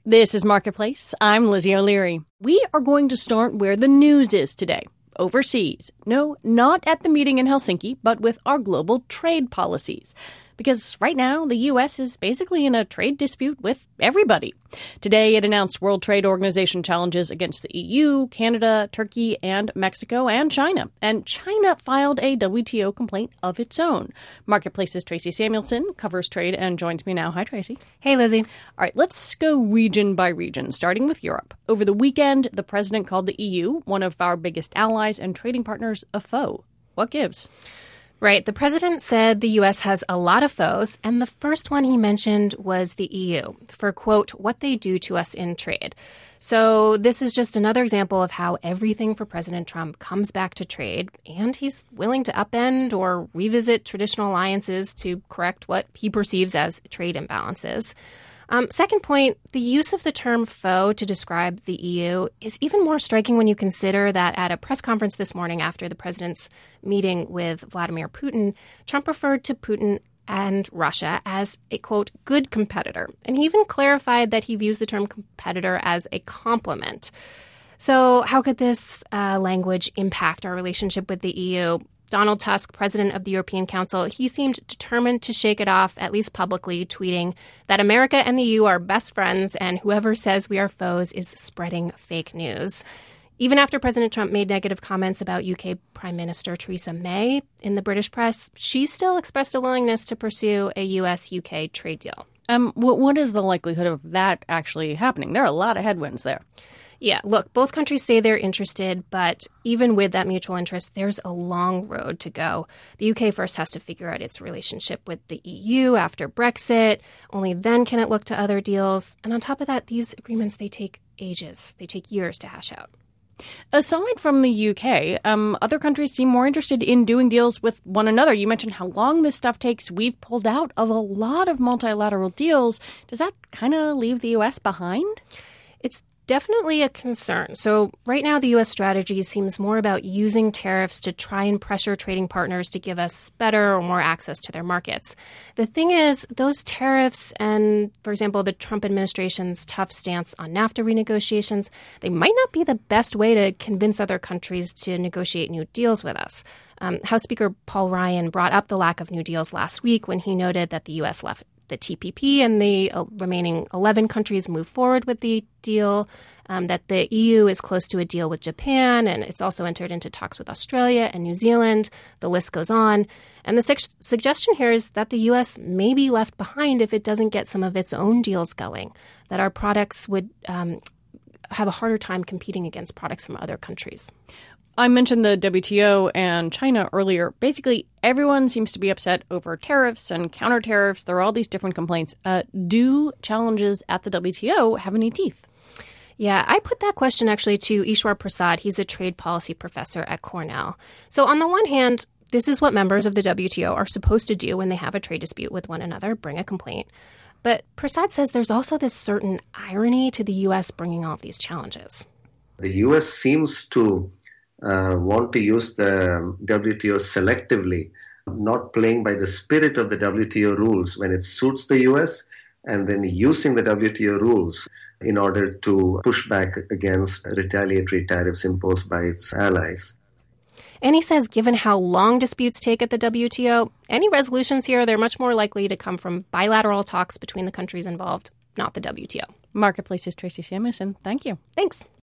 This is Marketplace. I'm Lizzie O'Leary. We are going to start where the news is today. Overseas. No, not at the meeting in Helsinki, but with our global trade policies. Because right now, the U.S. is basically in a trade dispute with everybody. Today, it announced World Trade Organization challenges against the EU, Canada, Turkey, and Mexico, and China. And China filed a WTO complaint of its own. Marketplace's Tracy Samuelson covers trade and joins me now. Hi, Tracy. Hey, Lizzie. All right, let's go region by region, starting with Europe. Over the weekend, the president called the EU, one of our biggest allies and trading partners, a foe. What gives? Right. The president said the U.S. has a lot of foes, and the first one he mentioned was the EU for, quote, what they do to us in trade. So this is just another example of how everything for President Trump comes back to trade, and he's willing to upend or revisit traditional alliances to correct what he perceives as trade imbalances. Second point, the use of the term foe to describe the EU is even more striking when you consider that at a press conference this morning after the president's meeting with Vladimir Putin, Trump referred to Putin and Russia as a, quote, good competitor. And he even clarified that he views the term competitor as a compliment. So how could this language impact our relationship with the EU? Donald Tusk, president of the European Council, he seemed determined to shake it off, at least publicly, tweeting that America and the EU are best friends and whoever says we are foes is spreading fake news. Even after President Trump made negative comments about UK Prime Minister Theresa May in the British press, she still expressed a willingness to pursue a US-UK trade deal. What is the likelihood of that actually happening? There are a lot of headwinds there. Yeah, look, both countries say they're interested, but even with that mutual interest, there's a long road to go. The UK first has to figure out its relationship with the EU after Brexit. Only then can it look to other deals. And on top of that, these agreements, they take ages. They take years to hash out. Aside from the UK, other countries seem more interested in doing deals with one another. You mentioned how long this stuff takes. We've pulled out of a lot of multilateral deals. Does that kind of leave the US behind? It's definitely a concern. So right now, the U.S. strategy seems more about using tariffs to try and pressure trading partners to give us better or more access to their markets. The thing is, those tariffs and, for example, the Trump administration's tough stance on NAFTA renegotiations, they might not be the best way to convince other countries to negotiate new deals with us. House Speaker Paul Ryan brought up the lack of new deals last week when he noted that the U.S. left the TPP and the remaining 11 countries move forward with the deal, that the EU is close to a deal with Japan, and it's also entered into talks with Australia and New Zealand. The list goes on. And the suggestion here is that the U.S. may be left behind if it doesn't get some of its own deals going, that our products would have a harder time competing against products from other countries. I mentioned the WTO and China earlier. Basically, everyone seems to be upset over tariffs and counter tariffs. There are all these different complaints. Do challenges at the WTO have any teeth? Yeah, I put that question actually to Ishwar Prasad. He's a trade policy professor at Cornell. So on the one hand, this is what members of the WTO are supposed to do when they have a trade dispute with one another, bring a complaint. But Prasad says there's also this certain irony to the U.S. bringing all of these challenges. The U.S. seems to want to use the WTO selectively, not playing by the spirit of the WTO rules when it suits the U.S., and then using the WTO rules in order to push back against retaliatory tariffs imposed by its allies. And he says given how long disputes take at the WTO, any resolutions here, they're much more likely to come from bilateral talks between the countries involved, not the WTO. Marketplace's Tracy Samuelson. Thank you. Thanks.